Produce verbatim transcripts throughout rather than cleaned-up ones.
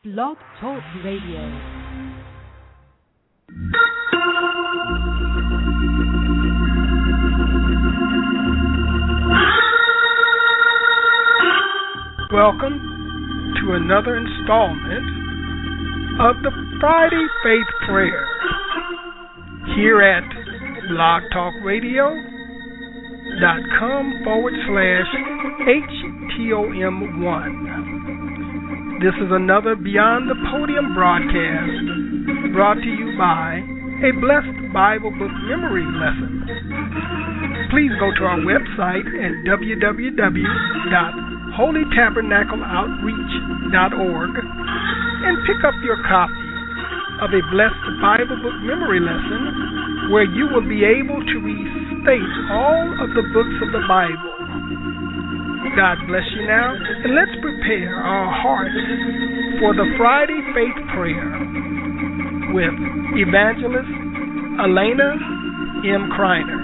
Blog Talk Radio. Welcome to another installment of the Friday Faith Prayer here at blogtalkradio.com forward slash HTOM1. This is another Beyond the Podium broadcast brought to you by a Blessed Bible Book Memory Lesson. Please go to our website at w w w dot holy tabernacle outreach dot org and pick up your copy of a Blessed Bible Book Memory Lesson where you will be able to restate all of the books of the Bible. God bless you now, and let's prepare our hearts for the Friday Faith Prayer with Evangelist Elena M. Kreiner.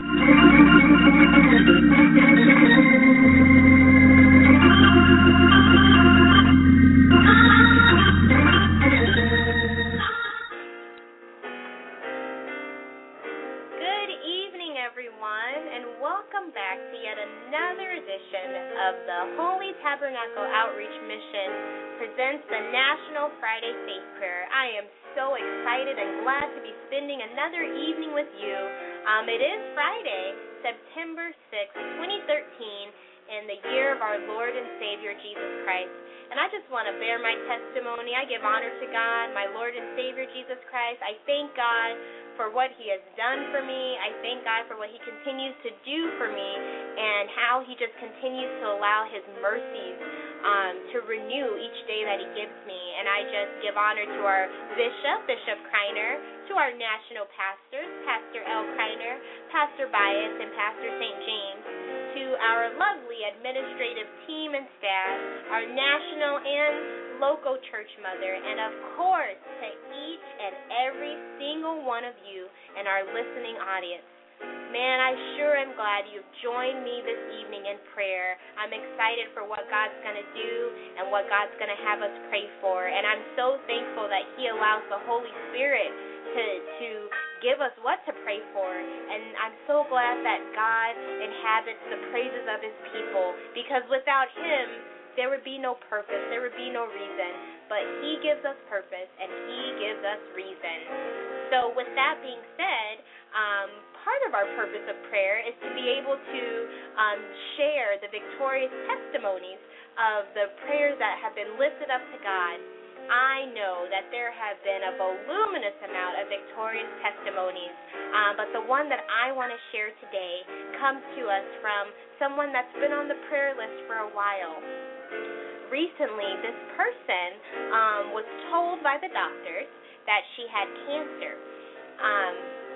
Of the Holy Tabernacle Outreach Mission presents the National Friday Faith Prayer. I am so excited and glad to be spending another evening with you. Um, it is Friday, September sixth, twenty thirteen, in the year of our Lord and Savior, Jesus Christ. And I just want to bear my testimony. I give honor to God, my Lord and Savior, Jesus Christ. I thank God for what He has done for me. I thank God for what He continues to do for me and how He just continues to allow His mercies um, to renew each day that He gives me. And I just give honor to our Bishop, Bishop Kreiner, to our national pastors, Pastor L. Kreiner, Pastor Bias, and Pastor Saint James, to our lovely administrative team and staff, our national and local church mother, and of course to each and every single one of you in our listening audience. Man, I sure am glad you've joined me this evening in prayer. I'm excited for what God's going to do and what God's going to have us pray for, and I'm so thankful that He allows the Holy Spirit to to give us what to pray for, and I'm so glad that God inhabits the praises of His people, because without Him, there would be no purpose, there would be no reason, but He gives us purpose, and He gives us reason. So with that being said, um, part of our purpose of prayer is to be able to um, share the victorious testimonies of the prayers that have been lifted up to God. I know that there have been a voluminous amount of victorious testimonies, um, but the one that I want to share today comes to us from someone that's been on the prayer list for a while. Recently, this person um, was told by the doctors that she had cancer, um,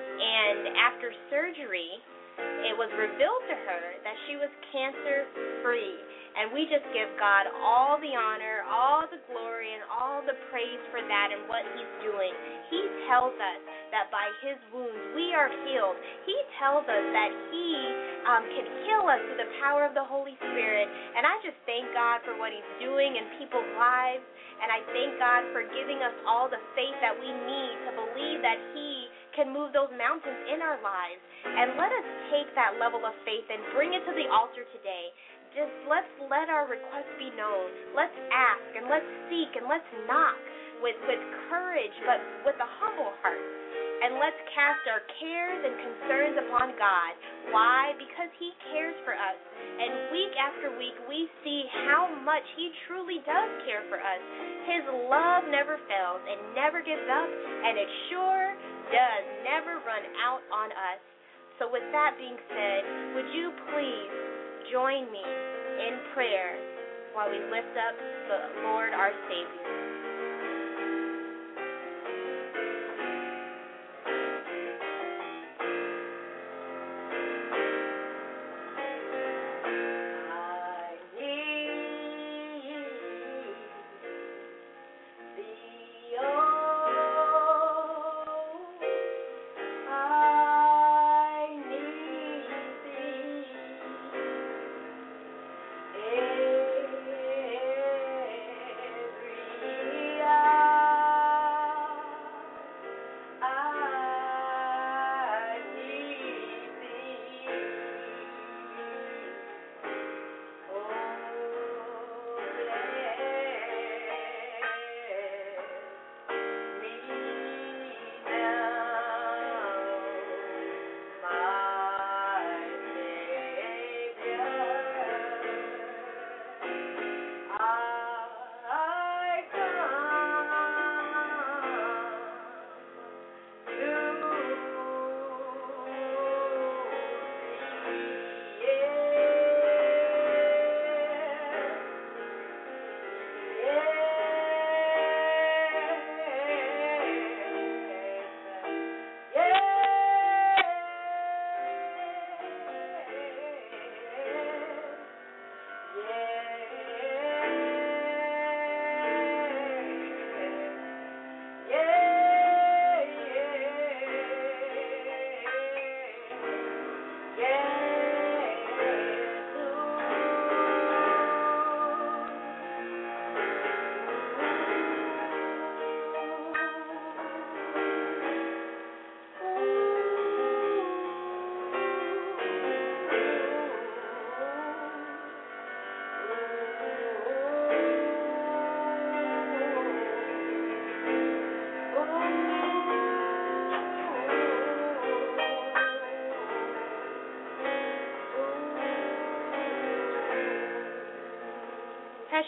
and after surgery, it was revealed to her that she was cancer-free. And we just give God all the honor, all the glory, and all the praise for that and what He's doing. He tells us that by His wounds we are healed. He tells us that He um, can heal us through the power of the Holy Spirit. And I just thank God for what He's doing in people's lives. And I thank God for giving us all the faith that we need to believe that He can move those mountains in our lives. And let us take that level of faith and bring it to the altar today. Just let's let our requests be known. Let's ask and let's seek and let's knock with, with courage, but with a humble heart. And let's cast our cares and concerns upon God. Why? Because He cares for us. And week after week, we see how much He truly does care for us. His love never fails and never gives up, and it sure does never run out on us. So with that being said, would you please join me in prayer while we lift up the Lord our Savior. Every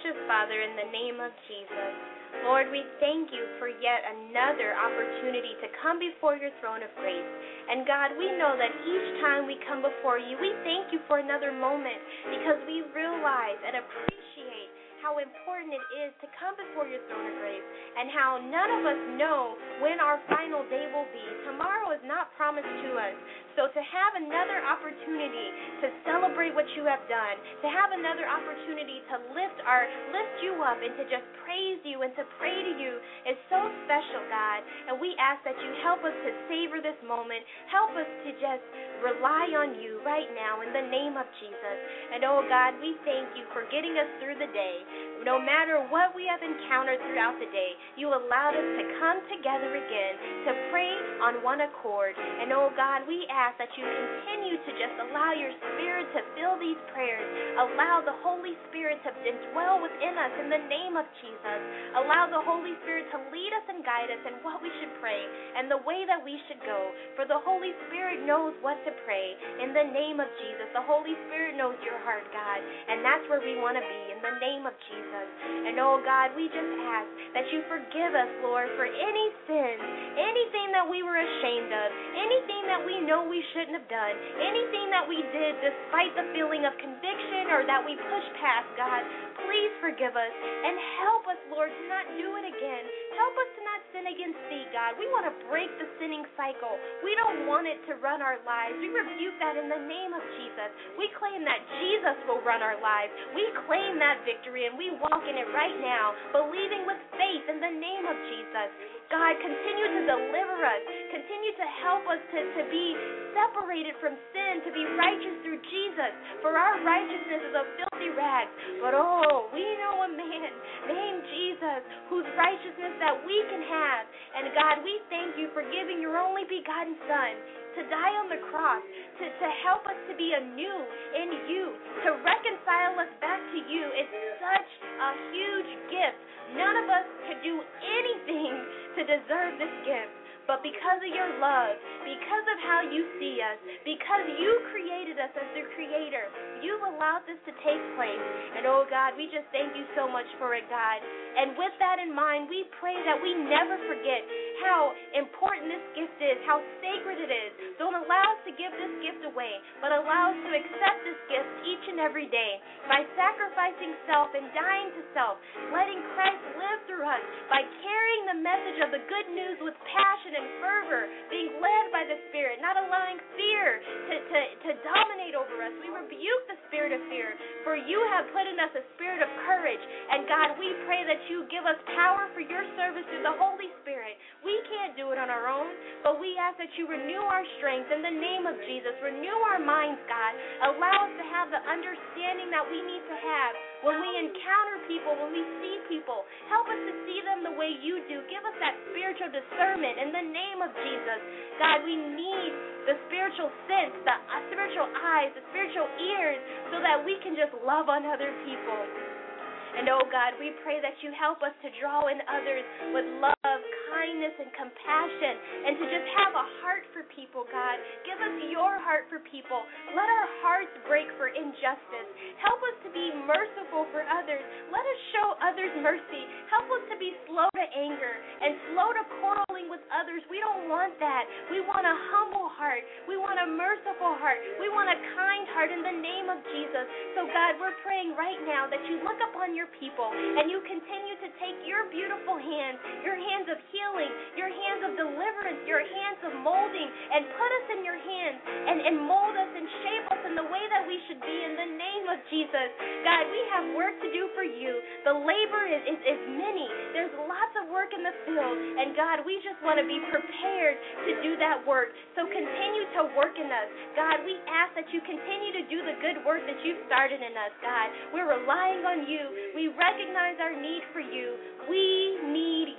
precious Father, in the name of Jesus, Lord, we thank you for yet another opportunity to come before your throne of grace. And God, we know that each time we come before you, we thank you for another moment because we realize and appreciate how important it is to come before your throne of grace and how none of us know when our final day will be. Tomorrow is not promised to us. So to have another opportunity to celebrate what you have done, to have another opportunity to lift our lift you up and to just praise you and to pray to you is so special, God. And we ask that you help us to savor this moment. Help us to just rely on you right now in the name of Jesus. And oh God, we thank you for getting us through the day. No matter what we have encountered throughout the day, you allowed us to come together again to pray on one accord. And oh God, we ask that you continue to just allow your Spirit to fill these prayers. Allow the Holy Spirit to dwell within us in the name of Jesus. Allow the Holy Spirit to lead us and guide us in what we should pray and the way that we should go. For the Holy Spirit knows what to pray in the name of Jesus. The Holy Spirit knows your heart, God, and that's where we want to be in the name of Jesus. And oh God, we just ask that you forgive us, Lord, for any sins, anything that we were ashamed of, anything that we know we shouldn't have done, anything that we did despite the feeling of conviction or that we pushed past, God. Please forgive us and help us, Lord, to not do it again. Help us to not sin against thee, God. We want to break the sinning cycle. We don't want it to run our lives. We rebuke that in the name of Jesus. We claim that Jesus will run our lives. We claim that victory and we walk in it right now, believing with faith in the name of Jesus. God, continue to deliver us. Continue to help us to, to be separated from sin, to be righteous through Jesus. For our righteousness is a filthy rag. But oh, we know a man named Jesus whose righteousness that we can have. And God, we thank you for giving your only begotten Son to die on the cross, to, to help us to be anew in you, to reconcile us back to you. It's such a huge gift. None of us could do anything to deserve this gift. But because of your love, because of how you see us, because you created us as the creator, you've allowed this to take place. And oh God, we just thank you so much for it, God. And with that in mind, we pray that we never forget how important this gift is, how sacred it is. Don't allow us to give this gift away, but allow us to accept this gift each and every day by sacrificing self and dying to self, letting Christ live through us, by carrying the message of the good news with passion and fervor, being led by the Spirit, not allowing fear to, to, to dominate over us. We rebuke the spirit of fear, for you have put in us a spirit of courage. And God, we pray that you give us power for your service through the Holy Spirit. We can't do it on our own, but we ask that you renew our strength in the name of Jesus. Renew our minds, God. Allow us to have the understanding that we need to have when we encounter people, when we see people. Help us to see them the way you do. Give us that spiritual discernment in the name of Jesus. God, we need the spiritual sense, the uh, spiritual eyes, the spiritual ears, so that we can just love on other people. And oh God, we pray that you help us to draw in others with love, kindness, and compassion, and to just have a heart for people, God. Give us your heart for people. Let our hearts break for injustice. Help us to be merciful for others. Let us show others mercy. Help us to be slow to anger and slow to quarreling with others. We don't want that. We want a humble heart. We want a merciful heart. We want a kind heart in the name of Jesus. So God, we're praying right now that you look upon your your people, and you continue to take your beautiful hands, your hands of healing, your hands of deliverance, your hands of molding, and put us in your hands, and, and mold us and shape us in the way that we should be in the name of Jesus. God, we have work to do for you. The labor is, is, is many. There's lots of work in the field, and God, we just want to be prepared to do that work. So continue to work in us. God, we ask that you continue to do the good work that you've started in us, God. We're relying on you. We recognize our need for you. We need you in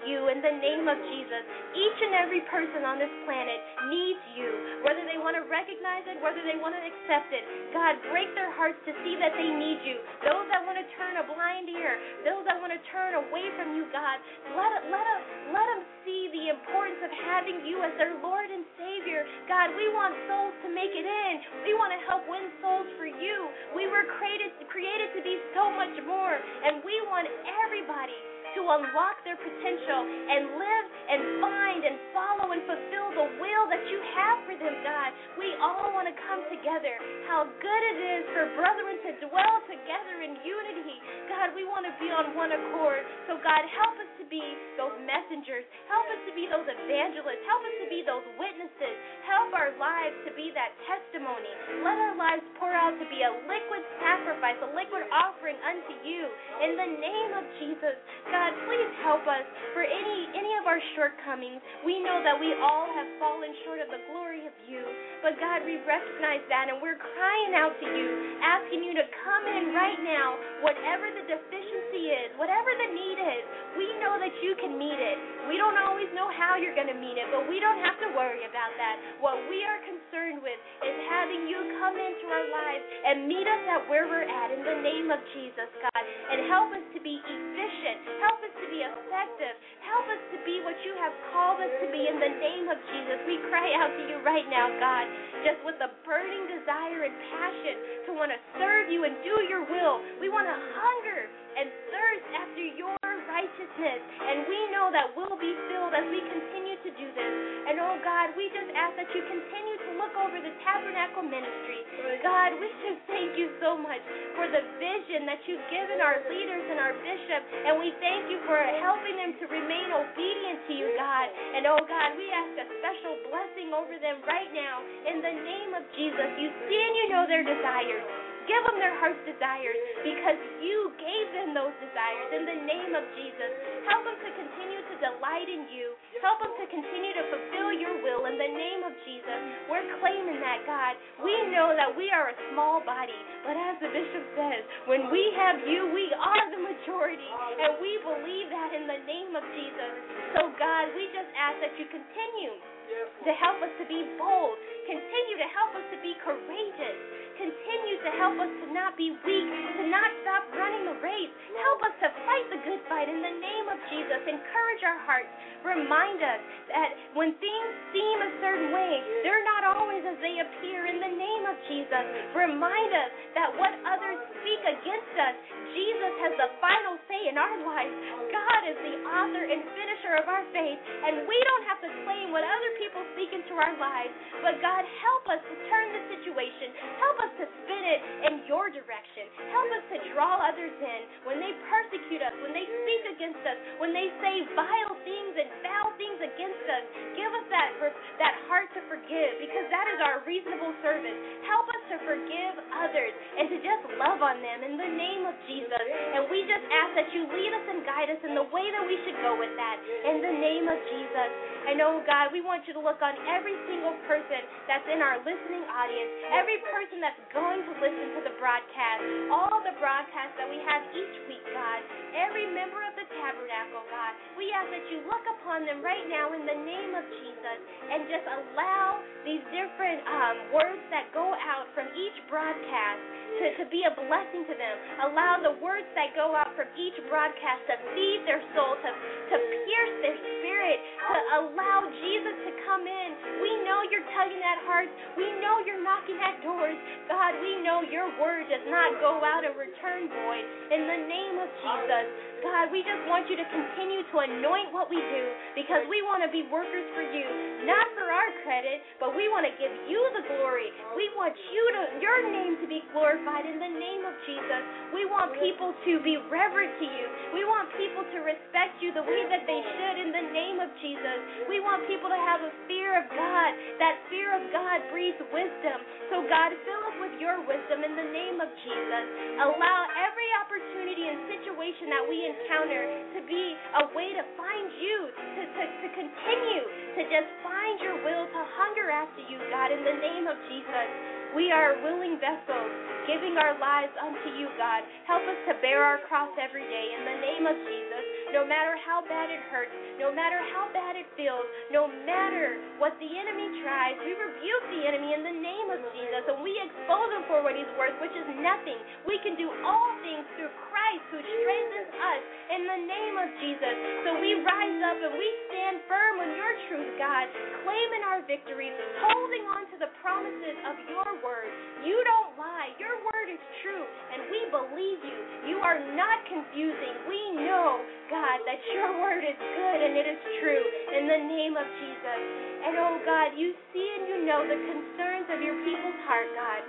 in the name of Jesus. Each and every person on this planet needs you, whether they want to recognize it, whether they want to accept it. God, break their hearts to see that they need you. Those that want to turn a blind ear, those that want to turn away from you, God, let it, let them, let them see the importance of having you as their Lord and Savior. God, we want souls to make it in. We want to help win souls for you. We were created, created to be so much more, and we want everybody to unlock their potential and live and find and follow and fulfill the will that you have for them, God. We all want to come together. How good it is for brethren to dwell together in unity. God, we want to be on one accord. So, God, help us to be those messengers. Help us to be those evangelists. Help us to be those witnesses. Help our lives to be that testimony. Let our lives pour out to be a liquid sacrifice, a liquid offering unto you. In the name of Jesus, God, please help us for any any of our shortcomings. We know that we all have fallen short of the glory of you. But God, we recognize that, and we're crying out to you, asking you to come in right now, whatever the deficiency is, whatever the need is. We know that you can meet it. We don't always know how you're going to meet it, but we don't have to worry about that. What we are concerned with is having you come into our lives and meet us at where we're at in the name of Jesus, God, and help us to be efficient. Help us to be effective. Help us to be what you have called us to be in the name of Jesus. We cry out to you right now, God, just with a burning desire and passion to want to serve you and do your will. We want to hunger and thirst after your righteousness, and we know that we'll be filled as we continue to do this. And oh God, we just ask that you continue to look over the Tabernacle ministry. God, we just thank you so much for the vision that you've given our leaders and our bishop, and we thank you for helping them to remain obedient to you, God. And oh God, we ask a special blessing over them right now in the name of Jesus. You see and you know their desires. Give them their heart's desires because you gave them those desires in the name of Jesus. Help them to continue to delight in you. Help them to continue to fulfill your will in the name of Jesus. We're claiming that, God. We know that we are a small body, but as the bishop says, when we have you, we are the majority, and we believe that in the name of Jesus. So, God, we just ask that you continue to help us to be bold. Continue to help us to be courageous. Continue to help us to not be weak, to not stop running the race. Help us to fight the good fight in the name of Jesus. Encourage our hearts. Remind us that when things seem a certain way, they're not always as they appear in the name of Jesus. Remind us that what others speak against us, Jesus has the final say in our lives. God is the author and finisher of our faith, and we don't have to claim what other people speak into our lives. But God, help us to turn the situation. Help us to spin it in your direction. Help us to draw others in when they persecute us, when they speak against us, when they say vile things and foul things against us. Give us that that heart to forgive, because that is our reasonable service. Help us to forgive others and to just love on them in the name of Jesus. And we just ask that you lead us and guide us in the way that we should go with that in the name of Jesus. And oh God, we want you to look on every single person that's in our listening audience, every person that's going to listen to the broadcast, all the broadcasts that we have each week, God, every member of the Tabernacle, God. We ask that you look upon them right now in the name of Jesus and just allow these different um, words that go out from each broadcast to, to be a blessing to them. Allow the words that go out from each broadcast to feed their soul, to, to pierce their spirit, to allow Jesus to come in. We know you're tugging at hearts. We know you're knocking at doors. God, we know your word does not go out and return void. In the name of Jesus, God, we just want you to continue to anoint what we do, because we want to be workers for you, not for our credit, but we want to give you the glory. We want you to, your name to be glorified in the name of Jesus. We want people to be reverent to you. We want people to respect you the way that they should in the name of Jesus. We want people to have a fear of God. That fear of God breeds wisdom. So God, fill us with your wisdom in the name of Jesus. Allow every opportunity and situation that we encounter to be a way to find you, to, to, to continue to just find your will, to hunger after you, God, in the name of Jesus. We are willing vessels, giving our lives unto you, God. Help us to bear our cross every day in the name of Jesus. no matter how bad it hurts, no matter how bad it feels, no matter what the enemy tries, we rebuke the enemy in the name of Jesus, and we expose him for what he's worth, which is nothing. We can do all things through Christ who strengthens us in the name of Jesus. So we rise up and we stand firm on your truth, God, claiming our victories, holding on to the promises of your word. You don't lie. Your word is true, and we believe you. You are not confusing. We know, God, that your word is good and it is true in the name of Jesus. And oh God, you see and you know the concerns of your people's heart, God.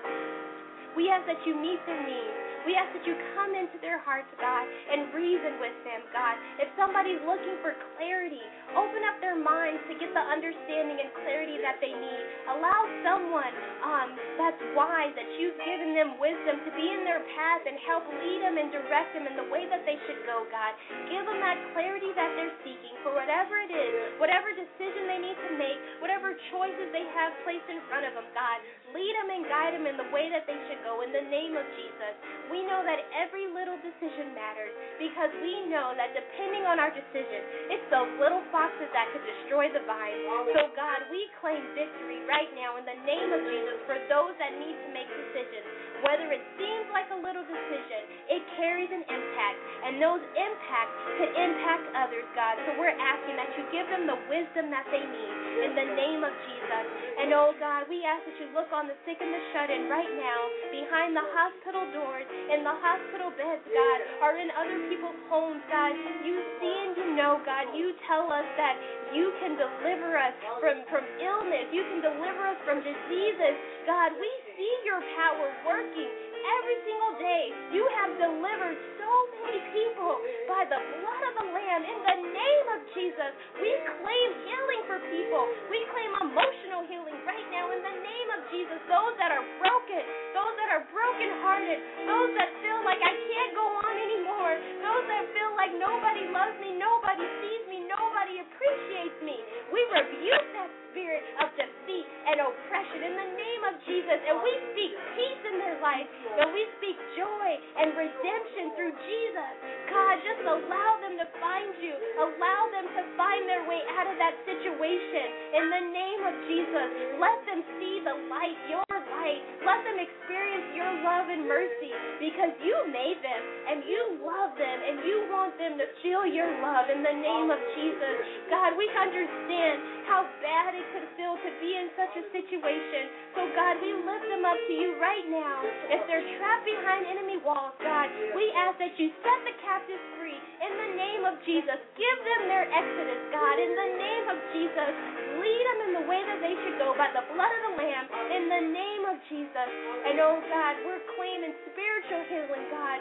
We ask that you meet their needs. We ask that you come into their hearts, God, and reason with them, God. If somebody's looking for clarity, open up their minds to get the understanding and clarity that they need. Allow someone um, that's wise, that you've given them wisdom to be in their path and help lead them and direct them in the way that they should go, God. Give them that clarity that they're seeking for whatever it is, whatever decision they need to make, whatever choices they have placed in front of them, God. Lead them and guide them in the way that they should go in the name of Jesus. We know that every little decision matters because we know that depending on our decision, it's those little foxes that could destroy the vine. So, God, we claim victory right now in the name of Jesus for those that need to make decisions. Whether it seems like a little decision, it carries an impact, and those impacts could impact others, God. So we're asking that you give them the wisdom that they need in the name of Jesus. And, oh, God, we ask that you look on the sick and the shut-in right now behind the hospital doors, in the hospital beds, God, or in other people's homes, God. You see and you know, God. You tell us that you can deliver us from, from illness. You can deliver us from diseases. God, we see your power working every single day. You have delivered so many people by the blood of the Lamb. In the name of Jesus, we claim healing for people. We claim emotional healing right now in the name of Jesus. Those that are broken, those that are brokenhearted, those that feel like I can't go on anymore, those that feel like nobody loves me, nobody sees me, nobody appreciates me. We rebuke that spirit of defeat and oppression in the name of Jesus, and we speak peace in their life, and we speak joy and redemption through Jesus. God, just allow them to find you. Allow them to find their way out of that situation in the name of Jesus. Let them see the light, your light. Let them experience your love and mercy because you made them and you love them and you want them to feel your love in the name of Jesus. God, we understand how bad it could feel to be in such a situation. So, God, we lift them up to you right now. If they're trapped behind enemy walls, God, we ask that you set the captives free in the name of Jesus. Give them their exodus, God, in the name of Jesus. Lead them in the way that they should go by the blood of the Lamb in the name of Jesus. And, oh, God, we're claiming spiritual healing, God.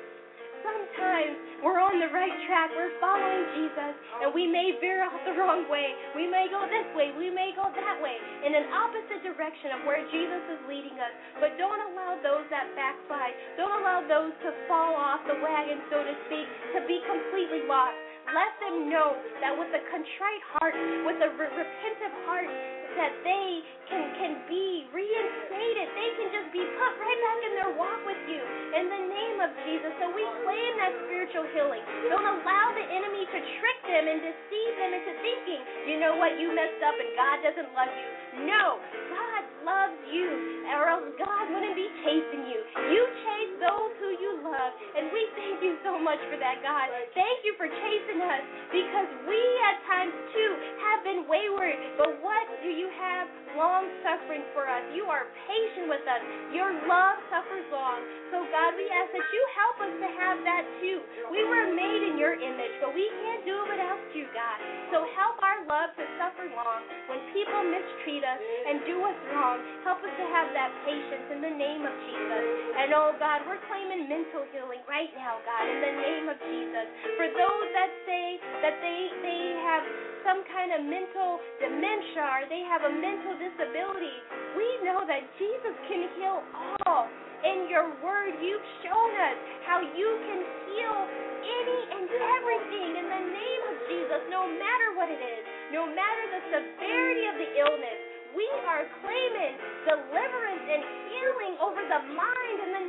Sometimes we're on the right track, we're following Jesus, and we may veer off the wrong way. We may go this way, we may go that way, in an opposite direction of where Jesus is leading us. But don't allow those that backslide, don't allow those to fall off the wagon, so to speak, to be completely lost. Let them know that with a contrite heart, with a re- repentant heart, that they can, can be reinstated. They can just be put right back in their walk with you in the name of Jesus. So we claim that spiritual healing. Don't allow the enemy to trick them and deceive them into thinking, you know what, you messed up and God doesn't love you. No, God loves you, or else God wouldn't be chasing you. You chase those who you love, and we thank you so much for that, God. Thank you for chasing us, because we at times too have been wayward, but what do you have? Long suffering for us. You are patient with us. Your love suffers long. So God, we ask that you help us to have that too. We were made in your image, but we can't do it without you, God. So help our love to suffer long when people mistreat us and do us wrong. Help us to have that patience in the name of Jesus. And oh God, we're claiming mental healing right now, God, in the name of Jesus. For those that say that they they have some kind of mental dementia or they have a mental disability, we know that Jesus can heal all. In your word, you've shown us how you can heal any and everything in the name of Jesus, no matter what it is, no matter the severity of the illness. We are claiming deliverance and healing over the mind in the name of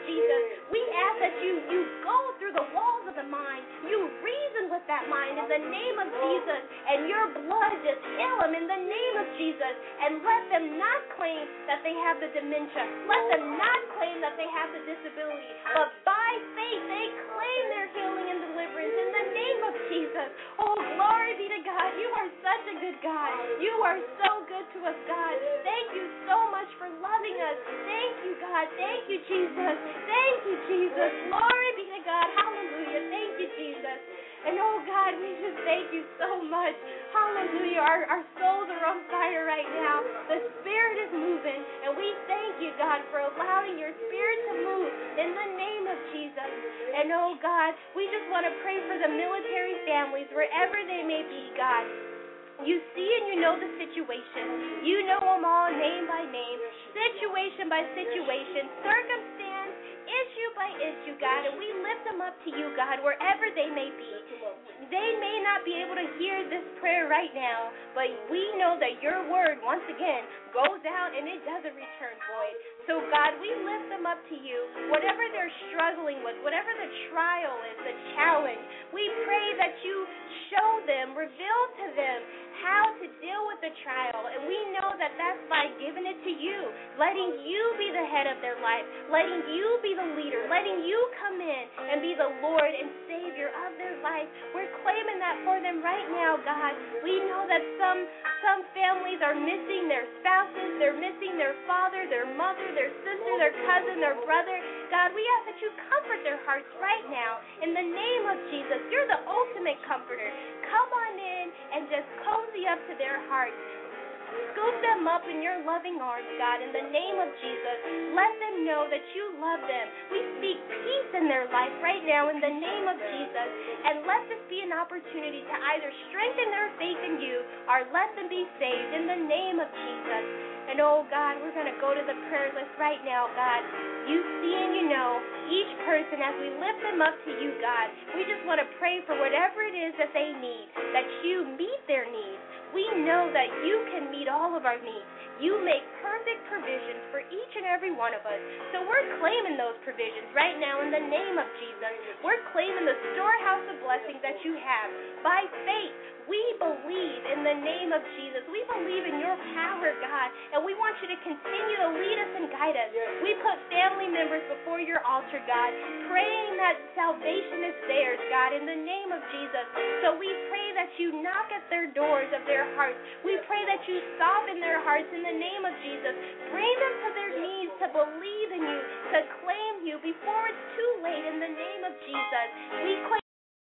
Jesus, we ask that you, you go through the walls of the mind. You reason with that mind in the name of Jesus, and your blood just heal them in the name of Jesus, and let them not claim that they have the dementia. Let them not claim that they have the disability, but by faith they claim their healing and deliverance in the name of Jesus. Oh, glory be to God. You are such a good God. You are so good to us, God. Thank you so much for loving us. Thank you, God. Thank you, Jesus. Thank you, Jesus. Glory be to God. Hallelujah. Thank you, Jesus. And oh, God, we just thank you so much. Hallelujah. Our, our souls are on fire right now. The Spirit is moving. And we thank you, God, for allowing your Spirit to move in the name of Jesus. And oh, God, we just want to pray for the military families, wherever they may be, God. You see and you know the situation. You know them all name by name, situation by situation, circumstance, issue by issue, God. And we lift them up to you, God, wherever they may be. They may not be able to hear this prayer right now, but we know that your word, once again, goes out and it doesn't return void. So, God, we lift them up to you. Whatever they're struggling with, whatever the trial is, the challenge, we pray that you show them, reveal to them how to deal with the trial. And we know that that's by giving it to you, letting you be the head of their life, letting you be the leader, letting you come in and be the Lord and Savior of their life. We're claiming that for them right now, God. We know that some some families are missing their spouses, they're missing their father, their mother, their sister, their cousin, their brother. God, we ask that you comfort their hearts right now in the name of Jesus. You're the ultimate comforter. Come on in and just cozy up to their hearts. Scoop them up in your loving arms, God, in the name of Jesus. Let them know that you love them. We speak peace in their life right now in the name of Jesus. And let this be an opportunity to either strengthen their faith in you or let them be saved in the name of Jesus. And oh, God, we're going to go to the prayer list right now, God. You see and you know each person as we lift them up to you, God. We just want to pray for whatever it is that they need, that you meet their needs. We know that you can meet all of our needs. You make perfect provisions for each and every one of us. So we're claiming those provisions right now in the name of Jesus. We're claiming the storehouse of blessings that you have. By faith, we believe in the name of Jesus. We believe in your power, God, and we want you to continue to lead us and guide us. We put family members before your altar, God, praying that salvation is theirs, God, in the name of Jesus. So we pray that you knock at their doors of their hearts. We pray that you soften their hearts in the name of Jesus. Bring them to their knees to believe in you, to claim you before it's too late in the name of Jesus. We claim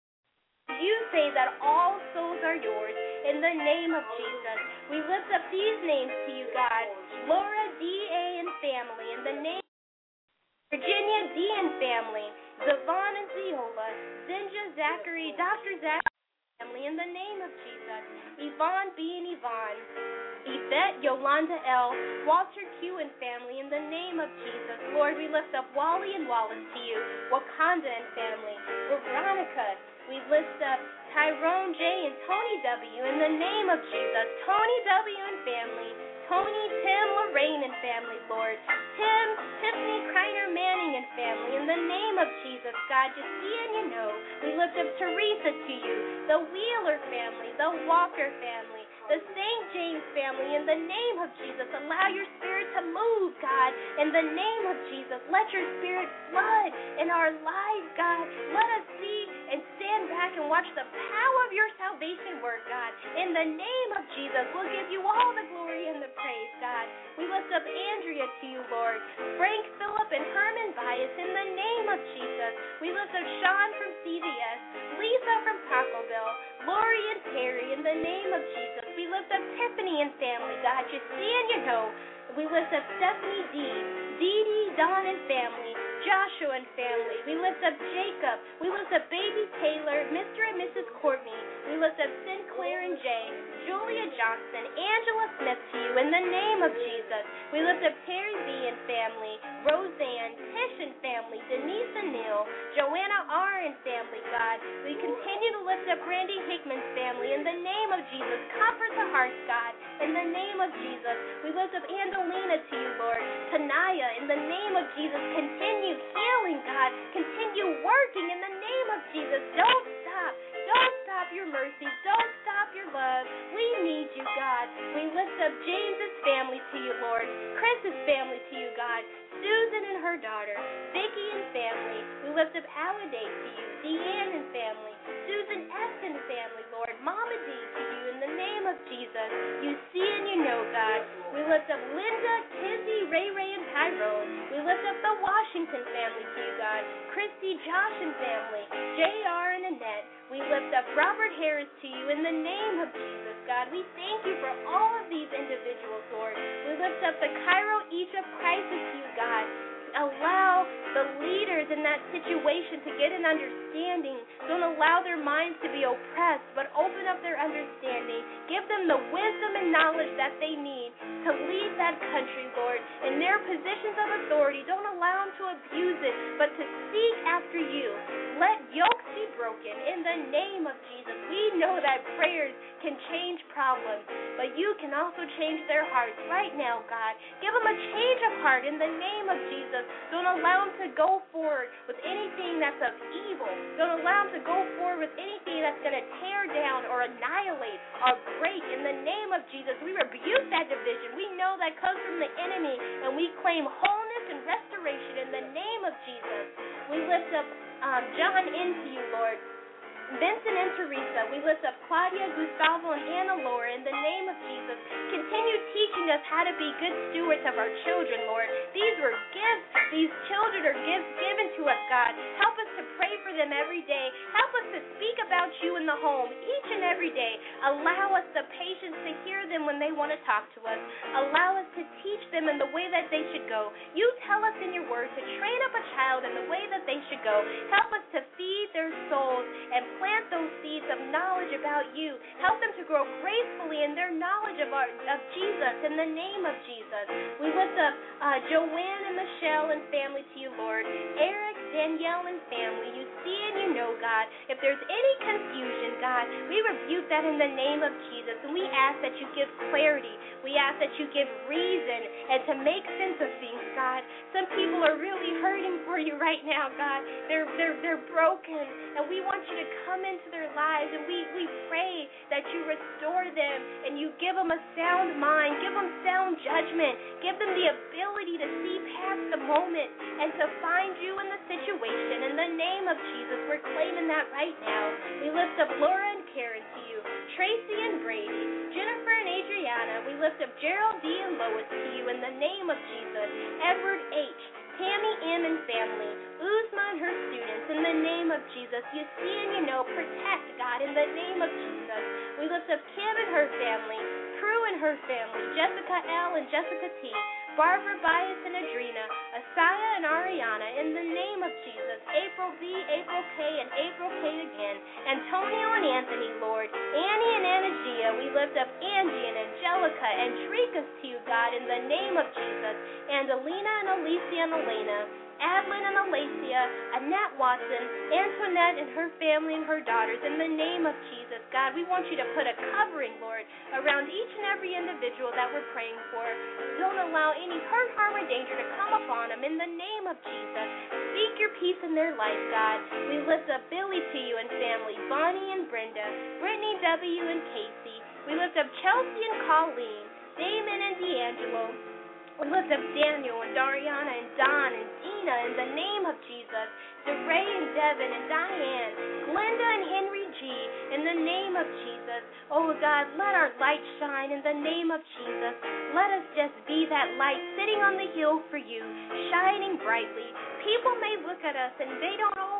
you say that all souls are yours in the name of Jesus. We lift up these names to you, God. Laura D A and family in the name of Virginia D and family, Zavon and Ziola, Zinja Zachary, Doctor Zachary family in the name of Jesus. Yvonne B and Yvonne, Yvette, Yolanda L, Walter Q and family in the name of Jesus. Lord, we lift up Wally and Wallace to you, Wakanda and family, Veronica. We lift up Tyrone J and Tony W in the name of Jesus. Tony W and family. Tony, Tim, Lorraine and family, Lord. Tim, Tiffany, Kreiner, Manning and family. In the name of Jesus, God, you see and you know. We lift up Teresa to you, the Wheeler family, the Walker family, the Saint James family. In the name of Jesus, allow your spirit to move, God. In the name of Jesus, let your spirit flood in our lives, God. Let us see and stand back and watch the power of your salvation work, God. In the name of Jesus, we'll give you all the glory and the praise, God. We lift up Andrea to you, Lord. Frank, Phillip, and Herman Bias in the name of Jesus. We lift up Sean from C V S, Lisa from Taco Bell, Lori and Terry in the name of Jesus. We lift up Tiffany and family, God. You see and you know. We lift up Stephanie D, Dee Dee, Don and family, Joshua and family. We lift up Jacob. We lift up baby Taylor, Mister and Missus Courtney. We lift up Sinclair and Jay, Julia Johnson, Angela Smith to you in the name of Jesus. We lift up Terry B and family, Roseanne, Tish and family, Denise and Neil, Joanna R and family, God. We continue to lift up Randy Hickman's family in the name of Jesus. Comfort the hearts, God, in the name of Jesus. We lift up Andalina to you, Lord. Tanaya, in the name of Jesus. Continue healing, God. Continue working in the name of Jesus. Don't stop. Don't stop your mercies. Don't stop your love. We need you, God. We lift up James's family to you, Lord. Chris's family to you, God. Susan and her daughter. Vicky and family. We lift up Alliday to you. Deanne and family. Susan S. and family, Lord. Mama D to you in the name of Jesus. You see and you know, God. We lift up Linda, Kizzy, Ray Ray, and Tyrone. We lift up the Washington family to you, God. Christy, Josh, and family. J R and Annette. We lift up Robert Harris to you in the name of Jesus, God. We thank you for all of these individuals, Lord. We lift up the Cairo Egypt crisis to you, God. Allow the leaders in that situation to get an understanding. Don't allow their minds to be oppressed, but open up their understanding. Give them the wisdom and knowledge that they need to lead that country, Lord. In their positions of authority, don't allow them to abuse it, but to seek after you. Let yokes be broken in the name of Jesus. We know that prayers can change problems, but you can also change their hearts right now, God. Give them a change of heart in the name of Jesus. Don't allow them to go forward with anything that's of evil. Don't allow them to go forward with anything that's going to tear down or annihilate or break in the name of Jesus. We rebuke that division. We know that comes from the enemy, and we claim wholeness and restoration in the name of Jesus. We lift up um, John into you, Lord. Vincent and Teresa, we lift up Claudia, Gustavo, and Anna Laura in the name of Jesus. Continue teaching us how to be good stewards of our children, Lord. These were gifts. These children are gifts given to us, God. Help us to pray for them every day. Help us to speak about you in the home each and every day. Allow us the patience to hear them when they want to talk to us. Allow us to teach them in the way that they should go. You tell us in your word to train up a child in the way that they should go. Help us to feed their souls and plant those seeds of knowledge about you. Help them to grow gracefully in their knowledge of our of Jesus in the name of Jesus. We lift up uh, Joanne and Michelle and family to you, Lord. Eric, Danielle, and family. You see and you know, God. If there's any confusion, God, we rebuke that in the name of Jesus, and we ask that you give clarity. We ask that you give reason and to make sense of things, God. Some people are really hurting for you right now, God. They're they're they're broken, and we want you to come into their lives, and we, we pray that you restore them and you give them a sound mind, give them sound judgment, give them the ability to see past the moment and to find you in the situation. In the name of Jesus, we're claiming that right now. We lift up Laura and Karen to you, Tracy and Brady, Jennifer and Adriana. We lift up Gerald D. and Lois to you in the name of Jesus, Edward H., Tammy M. and family, Uzma and her students, in the name of Jesus. You see and you know, protect, God, in the name of Jesus. We lift up Kim and her family, Prue and her family, Jessica L. and Jessica T., Barbara, Bias, and Adrena, Asaya and Ariana, in the name of Jesus. April B., April K., and April K. again. Antonio and Anthony, Lord. Annie and Anagia, we lift up Angie and Angelica and Tricas to you, God, in the name of Jesus. And Alina and Alicia and Elena, Adlin and Alacia, Annette Watson, Antoinette and her family and her daughters, in the name of Jesus. God, we want you to put a covering, Lord, around each and every individual that we're praying for. Don't allow any hurt, harm, or danger to come upon them in the name of Jesus. Speak your peace in their life, God. We lift up Billy to you and family, Bonnie and Brenda, Brittany W. and Casey. We lift up Chelsea and Colleen, Damon and D'Angelo. We lift up Daniel and Dariana and Don and Dina in the name of Jesus. DeRay and Devin and Diane, Glenda and Henry G. in the name of Jesus. Oh God, let our light shine in the name of Jesus. Let us just be that light sitting on the hill for you, shining brightly. People may look at us and they don't always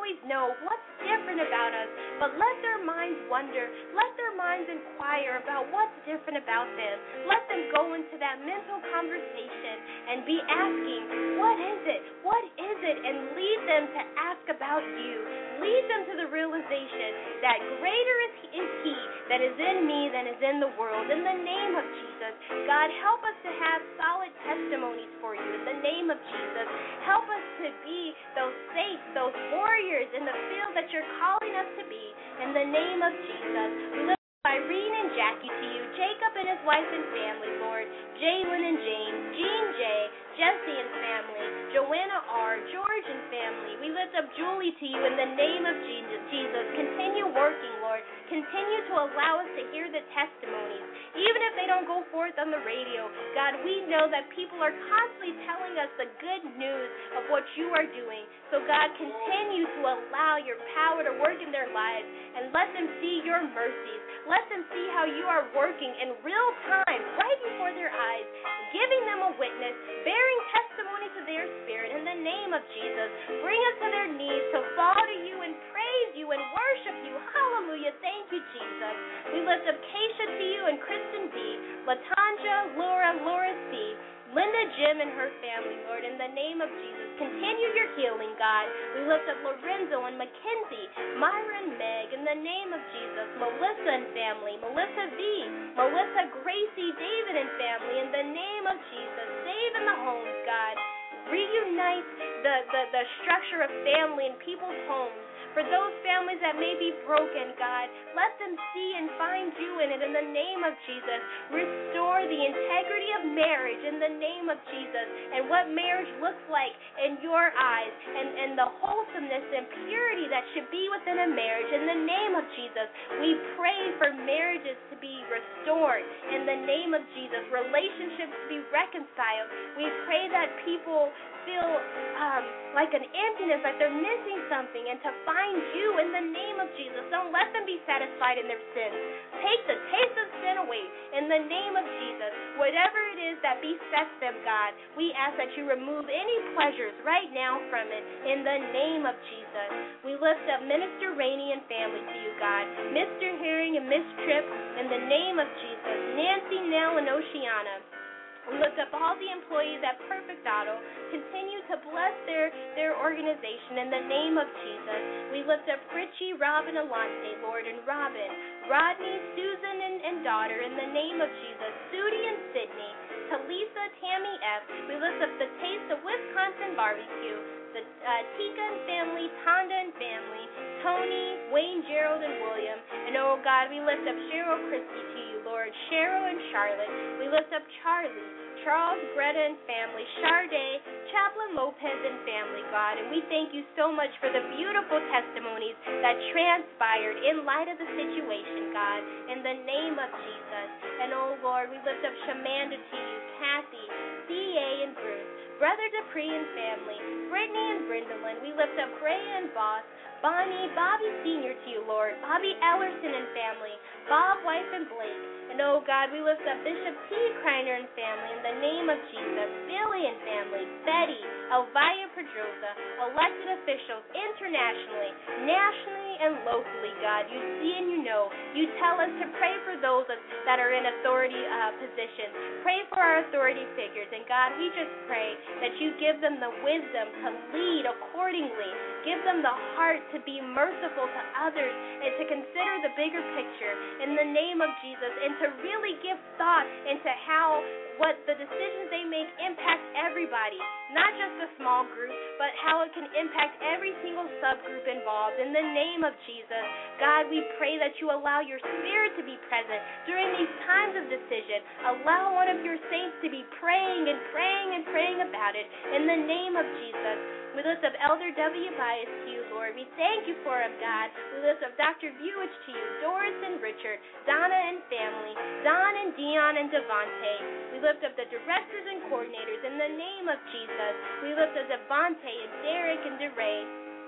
always know what's different about us, but let their minds wonder. Let their minds inquire about what's different about them. Let them go into that mental conversation and be asking, what is it? What is it? And lead them to ask about you. Lead them to the realization that greater is he, is he that is in me than is in the world. In the name of Jesus, God, help us to have solid testimonies for you. In the name of Jesus, help us to be those saints, those warriors in the field that you're calling us to be. In the name of Jesus, we lift Irene and Jackie to you, Jacob and his wife and family, Lord, Jalen and James, Jean J, Jesse and family, Joanna R, George and family. We lift up Julie to you in the name of Jesus. Jesus, continue working, Lord. Continue to allow us to hear the testimonies, even if they don't go forth on the radio. God, we know that people are constantly telling us the good news of what you are doing. So, God, continue to allow your power to work in their lives and let them see your mercies. Let them see how you are working in real time, right before their eyes, giving them a witness, bearing testimony to their spirit in the name of Jesus. Bring us to their knees to fall to you and praise you and worship you. Hallelujah. Thank you, Jesus. We lift up Keisha to you and Kristen D, Latanja, Laura, Laura C, Linda, Jim, and her family, Lord, in the name of Jesus. Continue your healing, God. We lift up Lorenzo and Mackenzie, Myra and Meg, in the name of Jesus. Melissa and family, Melissa V, Melissa, Gracie, David and family, in the name of Jesus. Save in the homes, God. Reunite the, the, the structure of family in people's homes. For those families that may be broken, God, let them see and find you in it in the name of Jesus. Restore the integrity of marriage in the name of Jesus and what marriage looks like in your eyes and, and the wholesomeness and purity that should be within a marriage in the name of Jesus. We pray for marriages to be restored in the name of Jesus, relationships to be reconciled. We pray that people feel um, like an emptiness, like they're missing something, and to find you in the name of Jesus. Don't let them be satisfied in their sins. Take the taste of sin away in the name of Jesus. Whatever it is that besets them, God, we ask that you remove any pleasures right now from it in the name of Jesus. We lift up Minister Rainey and family to you, God. Mister Herring and Miss Tripp, in the name of Jesus. Nancy, Nell, and Oceana. We lift up all the employees at Perfect Auto. Continue to bless their, their organization in the name of Jesus. We lift up Richie, Robin, Alante, Lord, and Robin, Rodney, Susan, and, and daughter in the name of Jesus. Sudie and Sydney, Talisa, Tammy F. We lift up the Taste of Wisconsin Barbecue, the uh, Tika and family, Tonda and family, Tony, Wayne, Gerald, and William. And oh God, we lift up Cheryl Christie to you, Lord, Cheryl and Charlotte. We lift up Charlie, Charles, Greta, and family, Charday, Chaplain Lopez, and family, God. And we thank you so much for the beautiful testimonies that transpired in light of the situation, God, in the name of Jesus. And oh Lord, we lift up Shamanda to you, Kathy, C A, and Bruce, Brother Dupree and family, Brittany and Brindalyn. We lift up Gray and Boss, Bonnie, Bobby Senior to you, Lord, Bobby Ellerson and family, Bob, wife, and Blake. And oh God, we lift up Bishop T. Kreiner and family in the name of Jesus, Billy and family, Betty, Elvira Pedrosa, elected officials internationally, nationally, and locally, God. You see and you know. You tell us to pray for those that are in authority uh, positions. Pray for our authority figures. And God, we just pray that you give them the wisdom to lead accordingly. Give them the heart to be merciful to others and to consider the bigger picture in the name of Jesus, and to really give thought into how what the decisions they make impact everybody, not just a small group, but how it can impact every single subgroup involved. In the name of Jesus, God, we pray that you allow your spirit to be present during these times of decision. Allow one of your saints to be praying and praying and praying about it. In the name of Jesus, we lift up Elder W. Bias to you, Lord. We thank you for him, God. We lift up Doctor Buich to you, Doris and Richard, Donna and family, Don and Dion and Devontae. We lift up the directors and coordinators in the name of Jesus. We lift up Devontae and Derek and DeRay,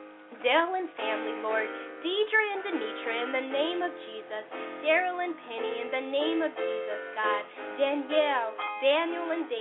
Dell and family, Lord, Deidre and Denitra in the name of Jesus, Daryl and Penny in the name of Jesus, God, Danielle, Daniel and Daisy,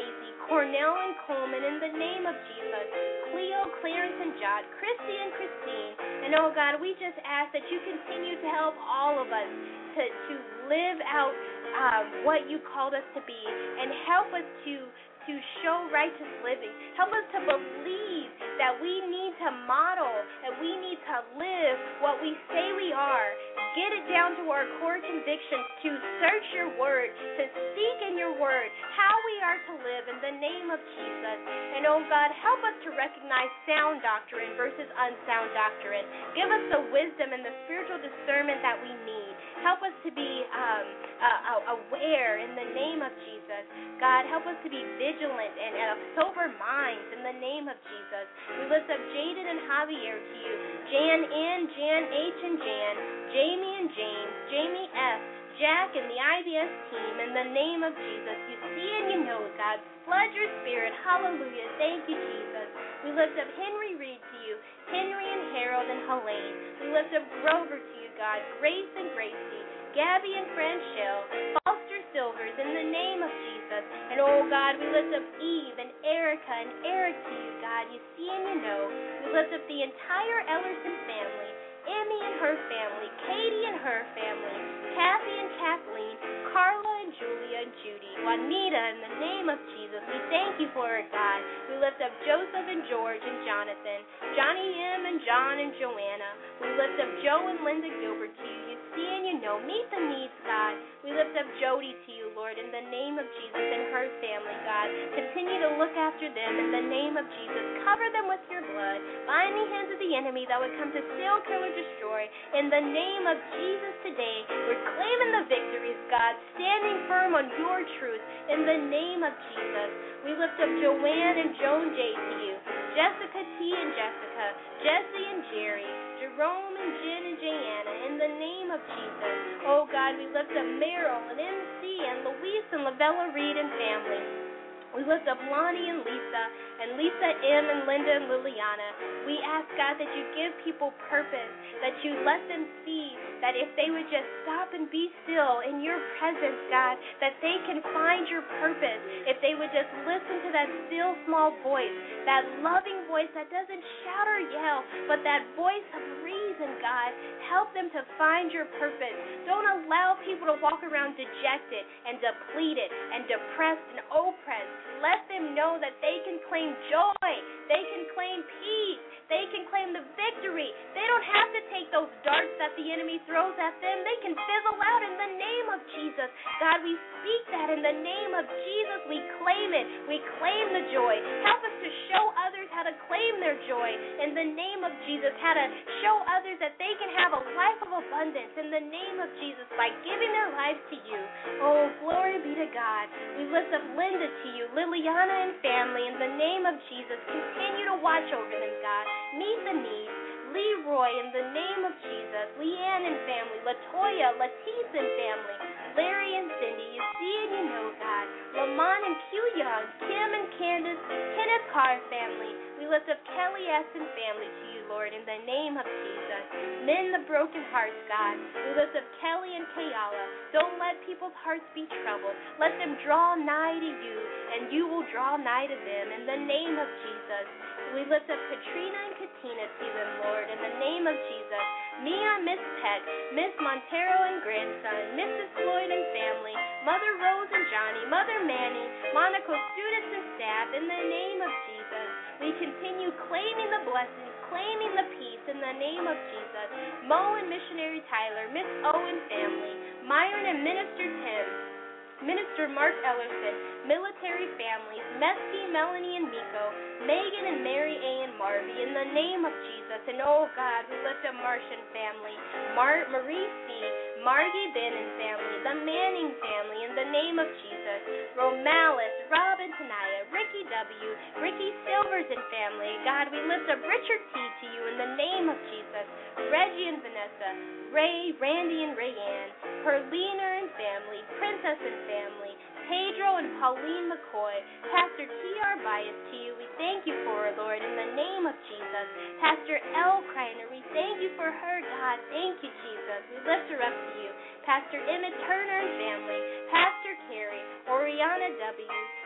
Cornell and Coleman, in the name of Jesus. Cleo, Clarence, and Jod, Christy and Christine. And oh God, we just ask that you continue to help all of us to, to live out um, what you called us to be, and help us to to show righteous living. Help us to believe that we need to model and we need to live what we say we are. Get it down to our core convictions, to search your word, to seek in your word how we are to live in the name of Jesus. And oh God, help us to recognize sound doctrine versus unsound doctrine. Give us the wisdom and the spiritual discernment that we need. Help us to be um, uh, aware in the name of Jesus. God, help us to be vigilant and, and of sober minds in the name of Jesus. We lift up Jaden and Javier to you, Jan N, Jan H, and Jan, Jamie and James, Jamie F, Jack, and the I B S team, in the name of Jesus. You see and you know, God. Flood your spirit. Hallelujah. Thank you, Jesus. We lift up Henry Reed to you, Henry and Harold and Helene. We lift up Grover to you, God, Grace and Gracie, Gabby and Franchelle, Foster Silvers, in the name of Jesus. And oh God, we lift up Eve and Erica and Eric to you, God. You see and you know. We lift up the entire Ellerson family, Emmy and her family, Katie and her family, Kathy and Kathleen, Carla and Julia and Judy, Juanita, in the name of Jesus. We thank you for it, God. We lift up Joseph and George and Jonathan, Johnny M and John and Joanna. We lift up Joe and Linda Gilbert to you. You see and you know. Meet the needs, God. We lift up Jody to you, Lord, in the name of Jesus, and her family, God. Continue to look after them in the name of Jesus. Cover them with your blood. Bind the hands of the enemy that would come to steal, kill, or destroy. In the name of Jesus today, we're claiming the victories, God, standing firm on your truth in the name of Jesus. We lift up Joanne and Joan J to you, Jessica T and Jessica, Jesse and Jerry, Jerome and Jen and Jayana, in the name of Jesus. Oh God, we lift up Meryl and M C and Luis and Lavella Reed and family. We lift up Lonnie and Lisa, and Lisa M and Linda and Liliana. We ask, God, that you give people purpose, that you let them see that if they would just stop and be still in your presence, God, that they can find your purpose. If they would just listen to that still small voice, that loving voice that doesn't shout or yell, but that voice of reason, God, help them to find your purpose. Don't allow people to walk around dejected and depleted and depressed and oppressed. Let them know that they can claim joy. They can claim peace. They can claim the victory. They don't have to take those darts that the enemy throws at them. They can fizzle out in the name of Jesus. God, we speak that in the name of Jesus. We claim it. We claim the joy. Help us to show others how to claim their joy in the name of Jesus. How to show others that they can have a life of abundance in the name of Jesus by giving their lives to you. Oh, glory be to God. We lift up Linda to you, Liliana and family, in the name of Jesus. Continue to watch over them, God. Meet the needs. Leroy, in the name of Jesus. Leanne and family. Latoya, Latisse and family. Larry and Cindy. You see and you know, God. Lamont and Q Young. Kim and Candace. Kenneth Carr family. We lift up Kelly S. and family to you, Lord, in the name of Jesus. Mend the broken hearts, God. We lift up Kelly and Kayala. Don't let people's hearts be troubled. Let them draw nigh to you, and you will draw nigh to them in the name of Jesus. We lift up Katrina and Katina to them, Lord, in the name of Jesus. Mia, Miss Peck, Miss Montero and grandson, Missus Floyd and family, Mother Rose and Johnny, Mother Manny, Monaco students and staff, in the name of Jesus. We continue claiming the blessings, claiming the peace in the name of Jesus. Mo and Missionary Tyler, Miss Owen family, Myron and Minister Tim, Minister Mark Ellerson, military families, Mesky, Melanie, and Miko, Megan and Mary A. and Marvy, in the name of Jesus. And oh God, we lift up Martian family, Mar- Marie C., Margie Ben and family, the Manning family, in the name of Jesus. Romalis, Rob and Tanaya, Ricky W., Ricky Silvers and family. God, we lift up Richard T. to you in the name of Jesus. Reggie and Vanessa, Ray, Randy and Rayanne, Perlina and family, Princess and family, Pedro and Pauline McCoy, Pastor T R. Bias to you. We thank you for her, Lord, in the name of Jesus. Pastor L. Kreiner, we thank you for her, God. Thank you, Jesus. We lift her up to you. Pastor Emmett Turner and family, Pastor Carrie, Oriana W.,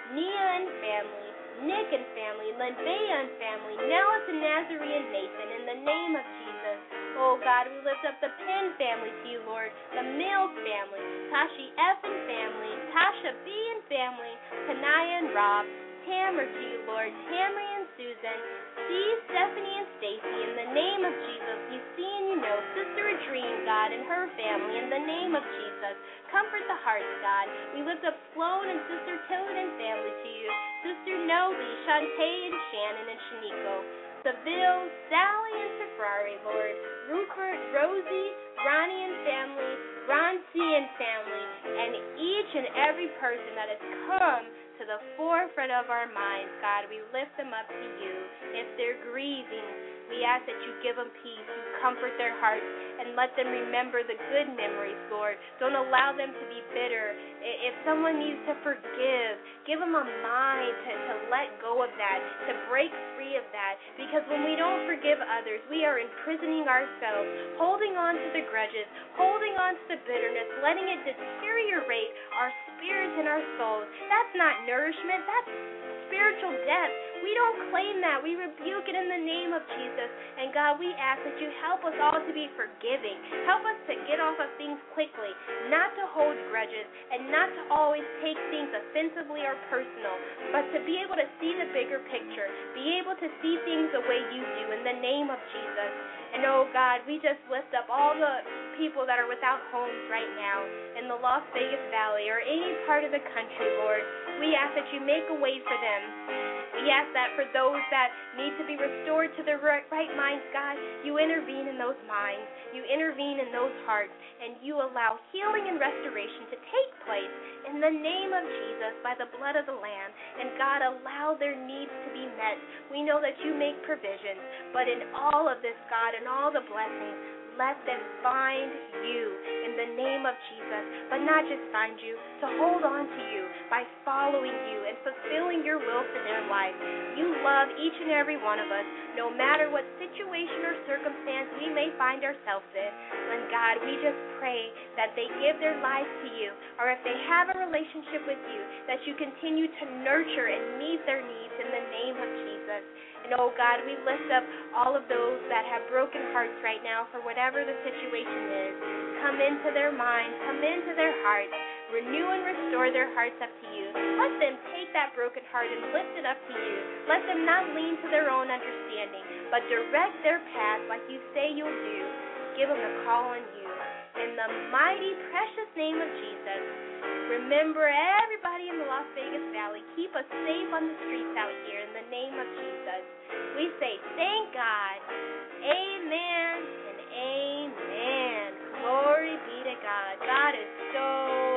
Nia and family, Nick and family, Lindbea and family, Nellis and Nazarene Nathan, in the name of Jesus. Oh God, we lift up the Penn family to you, Lord, the Mills family, Tashi F and family, Tasha B and family, Kanaya and Rob, Tamara to you, Lord, Tammy and Susan, Steve, Stephanie, and Stacy, in the name of Jesus. You see and you know Sister Adrene, God, and her family, in the name of Jesus. Comfort the hearts, God. We lift up Sloan and Sister Toad and family to you, Sister Noe, Shantae, and Shannon, and Shaniko, Seville, Sally, and Safari, Lord, Rupert, Rosie, Ronnie and family, Ronci and family, and each and every person that has come to the forefront of our minds, God. We lift them up to you. If they're grieving, we ask that you give them peace, you comfort their hearts, and let them remember the good memories, Lord. Don't allow them to be bitter. If someone needs to forgive, give them a mind to, to let go of that, to break free of that. Because when we don't forgive others, we are imprisoning ourselves, holding on to the grudges, holding on to the bitterness, letting it deteriorate our spirits and our souls. That's not nourishment. That's spiritual death. We don't claim that. We rebuke it in the name of Jesus. And God, we ask that you help us all to be forgiving. Help us to get off of things quickly, not to hold grudges, and not to always take things offensively or personal, but to be able to see the bigger picture, be able to see things the way you do in the name of Jesus. And oh God, we just lift up all the people that are without homes right now in the Las Vegas Valley or any part of the country, Lord. We ask that you make a way for them. We ask that for those that need to be restored to their right, right minds, God, you intervene in those minds, you intervene in those hearts, and you allow healing and restoration to take place in the name of Jesus by the blood of the Lamb. And God, allow their needs to be met. We know that you make provisions, but in all of this, God, and all the blessings, let them find you in the name of Jesus, but not just find you, to hold on to you by following you and fulfilling your will for their life. You love each and every one of us, no matter what situation or circumstance we may find ourselves in. And God, we just pray that they give their lives to you, or if they have a relationship with you, that you continue to nurture and meet their needs in the name of Jesus. And oh God, we lift up all of those that have broken hearts right now for whatever the situation is. Come into their minds, come into their hearts, renew and restore their hearts up to you. Let them take that broken heart and lift it up to you. Let them not lean to their own understanding, but direct their path like you say you'll do. Give them a call on you. In the mighty, precious name of Jesus, remember everybody in the Las Vegas Valley. Keep us safe on the streets out here in the name of Jesus. We say thank God. Amen and amen. Glory be to God. God is so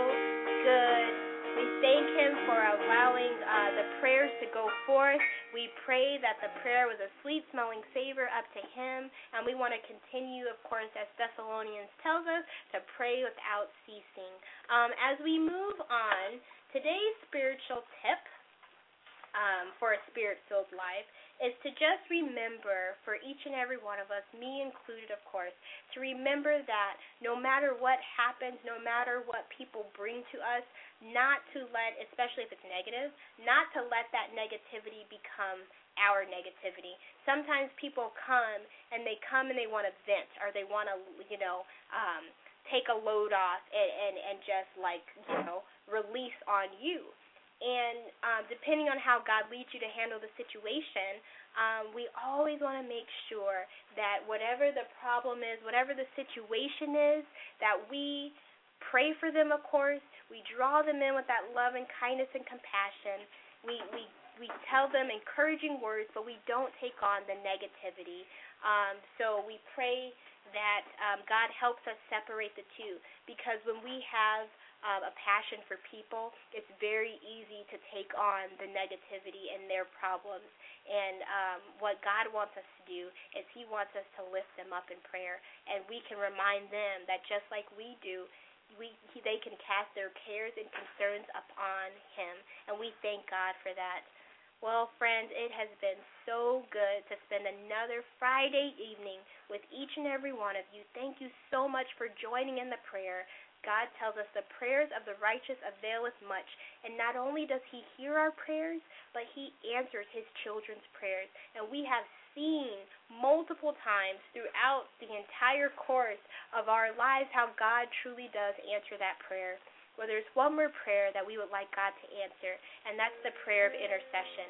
good. We thank him for allowing uh, the prayers to go forth. We pray that the prayer was a sweet-smelling savor up to him, and we want to continue, of course, as Thessalonians tells us, to pray without ceasing. Um, as we move on, today's spiritual tip um, for a spirit-filled life is to just remember, for each and every one of us, me included, of course, to remember that no matter what happens, no matter what people bring to us, not to let, especially if it's negative, not to let that negativity become our negativity. Sometimes people come, and they come and they want to vent, or they want to, you know, um, take a load off and, and, and just, like, you know, release on you. And um, depending on how God leads you to handle the situation, um, we always want to make sure that whatever the problem is, whatever the situation is, that we pray for them, of course. We draw them in with that love and kindness and compassion. We we, we tell them encouraging words, but we don't take on the negativity. Um, so we pray that um, God helps us separate the two, because when we have Um, a passion for people, it's very easy to take on the negativity and their problems. And um, what God wants us to do is he wants us to lift them up in prayer, and we can remind them that just like we do, we he, they can cast their cares and concerns upon him, and we thank God for that. Well, friends, it has been so good to spend another Friday evening with each and every one of you. Thank you so much for joining in the prayer. God tells us the prayers of the righteous availeth much. And not only does he hear our prayers, but he answers his children's prayers. And we have seen multiple times throughout the entire course of our lives how God truly does answer that prayer. Well, there's one more prayer that we would like God to answer, and that's the prayer of intercession.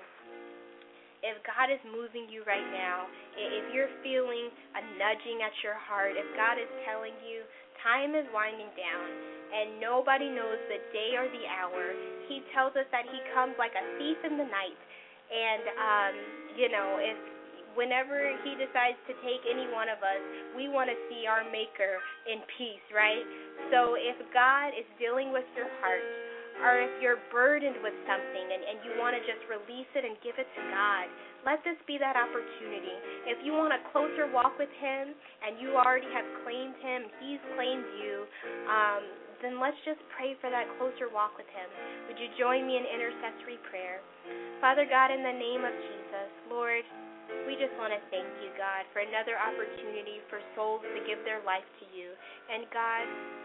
If God is moving you right now, if you're feeling a nudging at your heart, if God is telling you time is winding down and nobody knows the day or the hour, he tells us that he comes like a thief in the night. And, um, you know, if whenever he decides to take any one of us, we want to see our Maker in peace, right? So if God is dealing with your heart, or if you're burdened with something and, and you want to just release it and give it to God, let this be that opportunity. If you want a closer walk with him and you already have claimed him, he's claimed you, um, then let's just pray for that closer walk with him. Would you join me in intercessory prayer? Father God, in the name of Jesus, Lord, we just want to thank you, God, for another opportunity for souls to give their life to you. And God,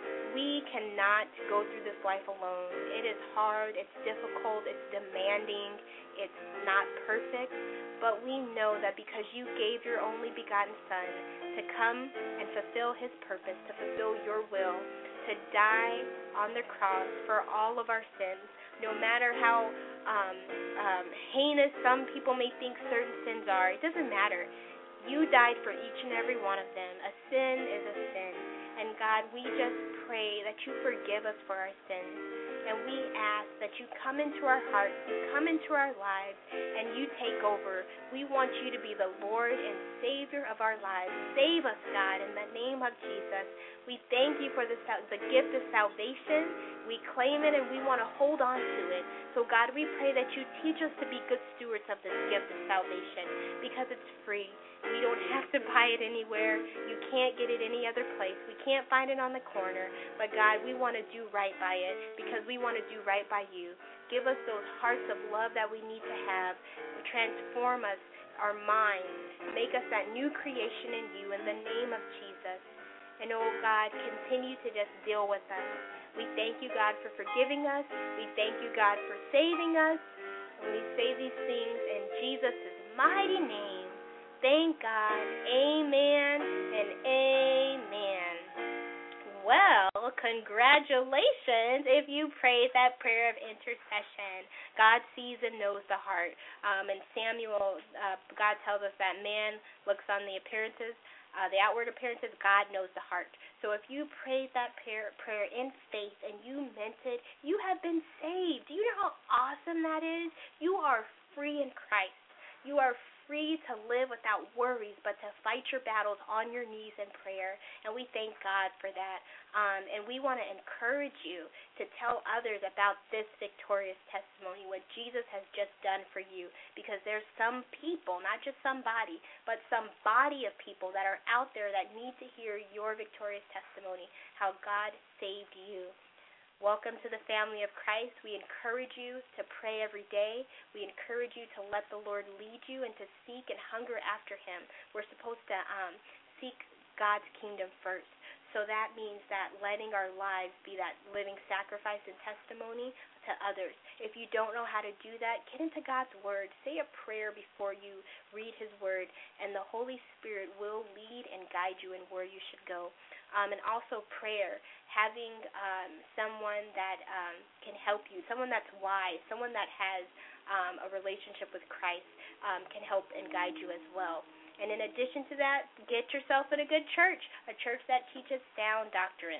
we cannot go through this life alone. It is hard, it's difficult, it's demanding, it's not perfect, but we know that because you gave your only begotten Son to come and fulfill his purpose, to fulfill your will, to die on the cross for all of our sins, no matter how um, um, heinous some people may think certain sins are, it doesn't matter. You died for each and every one of them. A sin is a sin. And God, we just pray that you forgive us for our sins. And we ask that you come into our hearts, you come into our lives, and you take over. We want you to be the Lord and Savior of our lives. Save us, God, in the name of Jesus. We thank you for the, the gift of salvation. We claim it, and we want to hold on to it. So, God, we pray that you teach us to be good stewards of this gift of salvation because it's free. We don't have to buy it anywhere. You can't get it any other place. We can't find it on the corner. But, God, we want to do right by it because we want to do right by you. Give us those hearts of love that we need to have. Transform us, our minds. Make us that new creation in you in the name of Jesus. And, oh, God, continue to just deal with us. We thank you, God, for forgiving us. We thank you, God, for saving us. And we say these things in Jesus' mighty name. Thank God. Amen and amen. Well, congratulations if you prayed that prayer of intercession. God sees and knows the heart. Um, and Samuel, uh, God tells us that man looks on the appearances, uh, the outward appearances. God knows the heart. So if you prayed that prayer, prayer in faith and you meant it, you have been saved. Do you know how awesome that is? You are free in Christ. You are free to live without worries, but to fight your battles on your knees in prayer. And we thank God for that. Um, and we want to encourage you to tell others about this victorious testimony, what Jesus has just done for you, because there's some people, not just somebody, but some body of people that are out there that need to hear your victorious testimony, how God saved you. Welcome to the family of Christ. We encourage you to pray every day. We encourage you to let the Lord lead you and to seek and hunger after him. We're supposed to um, seek God's kingdom first. So that means that letting our lives be that living sacrifice and testimony to others. If you don't know how to do that, get into God's word. Say a prayer before you read his word, and the Holy Spirit will lead and guide you in where you should go. Um, and also prayer, having um, someone that um, can help you, someone that's wise, someone that has um, a relationship with Christ um, can help and guide you as well. And in addition to that, get yourself in a good church, a church that teaches sound doctrine.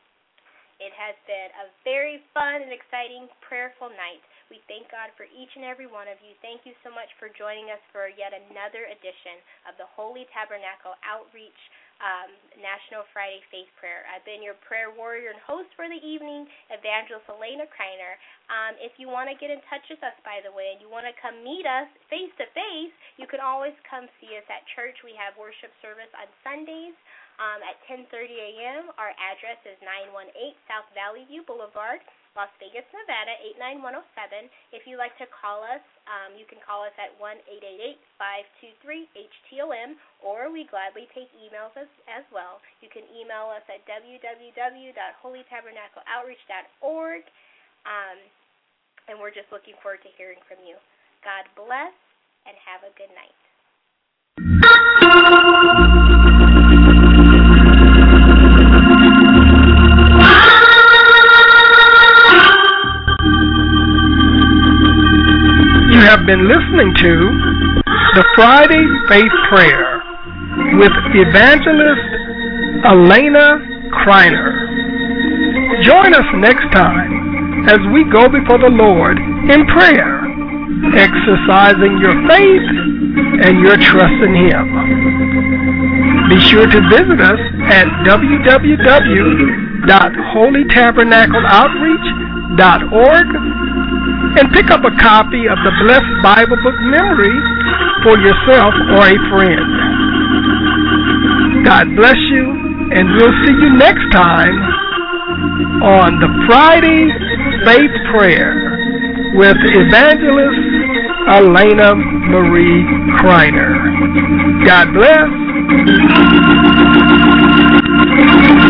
It has been a very fun and exciting, prayerful night. We thank God for each and every one of you. Thank you so much for joining us for yet another edition of the Holy Tabernacle Outreach um, National Friday Faith Prayer. I've been your prayer warrior and host for the evening, Evangelist Elena Kreiner. Um, if you want to get in touch with us, by the way, and you want to come meet us face-to-face, you can always come see us at church. We have worship service on Sundays um, at ten thirty a.m. Our address is nine one eight South Valley View Boulevard Las Vegas, Nevada, eight nine one oh seven. If you'd like to call us, um, you can call us at one eight eight eight, five two three, H T O M, or we gladly take emails as, as well. You can email us at w w w dot holy tabernacle outreach dot org, um, and we're just looking forward to hearing from you. God bless, and have a good night. You have been listening to the Friday Faith Prayer with Evangelist Elena Kreiner. Join us next time as we go before the Lord in prayer, exercising your faith and your trust in Him. Be sure to visit us at w w w dot holy tabernacle outreach dot org and pick up a copy of the Blessed Bible Book Memory for yourself or a friend. God bless you, and we'll see you next time on the Friday Faith Prayer with Evangelist Elena Marie Kreiner. God bless.